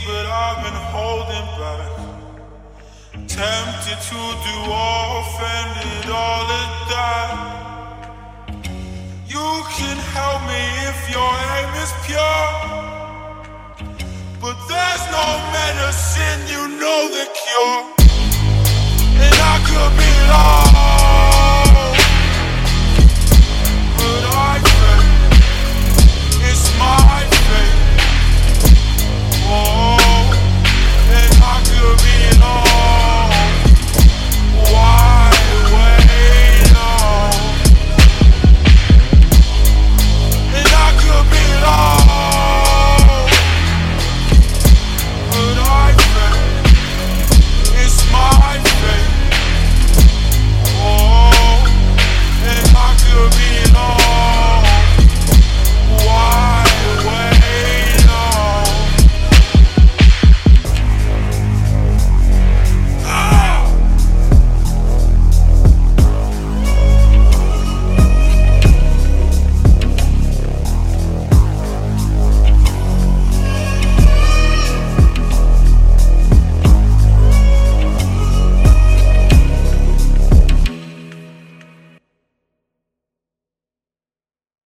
but I've been holding back. Tempted to do off and did all of that. You can help me if your aim is pure, but there's no medicine, you know the cure. And I could be lost.